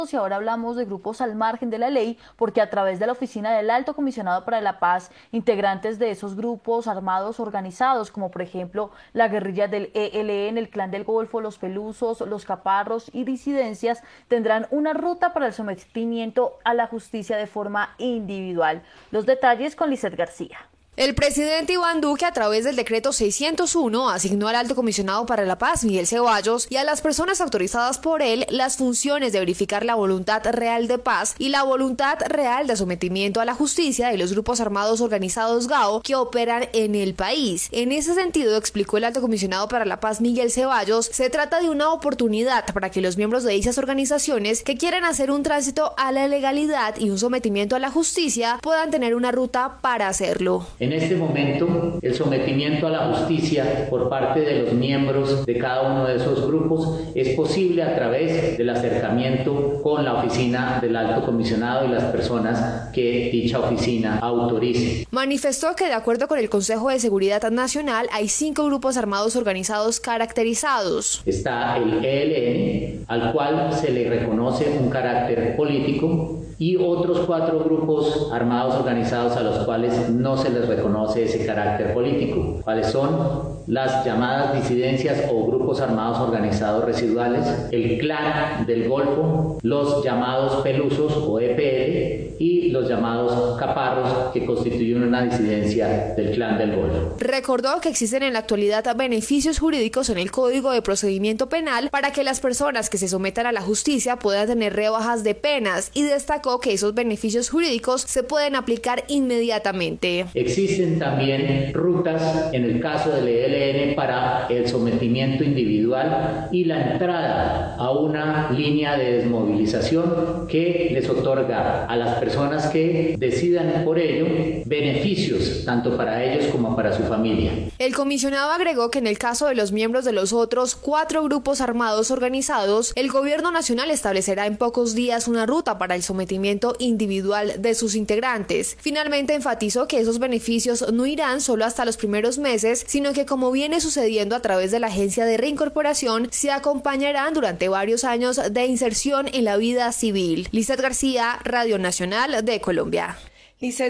Y ahora hablamos de grupos al margen de la ley, porque a través de la Oficina del Alto Comisionado para la Paz, integrantes de esos grupos armados organizados, como por ejemplo la guerrilla del ELN, el Clan del Golfo, los Pelusos, los Caparros y disidencias, tendrán una ruta para el sometimiento a la justicia de forma individual. Los detalles con Lizeth García. El presidente Iván Duque, a través del decreto 601, asignó al Alto Comisionado para la Paz, Miguel Ceballos, y a las personas autorizadas por él las funciones de verificar la voluntad real de paz y la voluntad real de sometimiento a la justicia de los grupos armados organizados GAO que operan en el país. En ese sentido, explicó el Alto Comisionado para la Paz, Miguel Ceballos, se trata de una oportunidad para que los miembros de dichas organizaciones que quieran hacer un tránsito a la legalidad y un sometimiento a la justicia puedan tener una ruta para hacerlo. En este momento, el sometimiento a la justicia por parte de los miembros de cada uno de esos grupos es posible a través del acercamiento con la oficina del Alto Comisionado y las personas que dicha oficina autorice. Manifestó que de acuerdo con el Consejo de Seguridad Nacional hay 5 grupos armados organizados caracterizados. Está el ELN, al cual se le reconoce un carácter político, y otros 4 grupos armados organizados a los cuales no se les reconoce ese carácter político, cuáles son las llamadas disidencias o grupos armados organizados residuales, el Clan del Golfo, los llamados Pelusos o EPL y los llamados Caparros, que constituyen una disidencia del Clan del Golfo. Recordó que existen en la actualidad beneficios jurídicos en el Código de Procedimiento Penal para que las personas que se sometan a la justicia puedan tener rebajas de penas, y destacó que esos beneficios jurídicos se pueden aplicar inmediatamente. Existen también rutas en el caso del ELN para el sometimiento individual y la entrada a una línea de desmovilización que les otorga a las personas que decidan por ello beneficios tanto para ellos como para su familia. El comisionado agregó que en el caso de los miembros de los otros 4 grupos armados organizados, el gobierno nacional establecerá en pocos días una ruta para el sometimiento individual de sus integrantes. Finalmente enfatizó que esos beneficios no irán solo hasta los primeros meses, sino que, como viene sucediendo a través de la Agencia de Reincorporación, se acompañarán durante varios años de inserción en la vida civil. Lizeth García, Radio Nacional de Colombia. Lizeth,